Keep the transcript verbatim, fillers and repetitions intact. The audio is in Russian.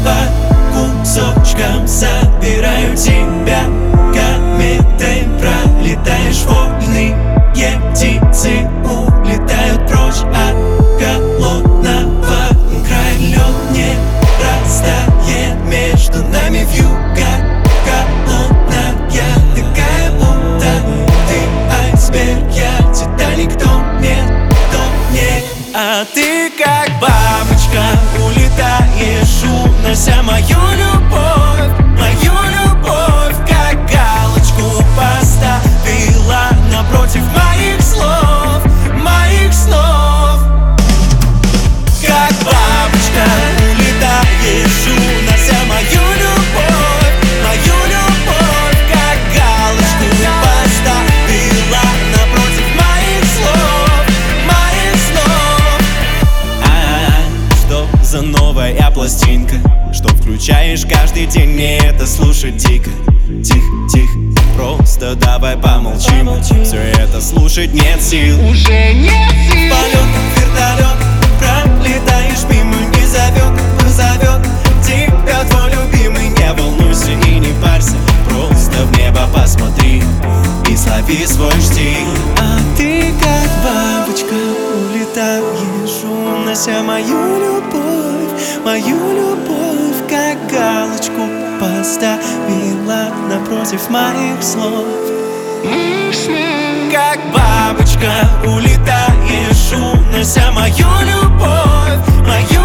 по кусочкам собираю тебя. Кометой пролетаешь вольные птицы улетают прочь от голодного края. Лед не растает между нами вьюга голодная, такая будто ты айсберг, я Титаник, тонет, тонет. А ты как бабочка улетаешь, унося мою любовь, мою любовь, как галочку поставила напротив моих слов, моих снов. Как бабочка улетаешь, унося мою любовь, мою любовь, как галочку поставила напротив моих слов, моих снов. А-а-а, что за новая пластинка, что включаешь каждый день, мне это слушать дико. Тихо, тихо, просто давай помолчим, помолчим. Все это слушать нет сил, уже нет сил. Полет, вертолет, пролетаешь мимо, не зовет, позовет тебя твой любимый. Не волнуйся и не парься, просто в небо посмотри и слови свой штиль. А ты как бабочка улетаешь, унося мою любовь, мою любовь, как галочку поставила напротив моих слов. Как бабочка улетаешь, унося мою любовь, мою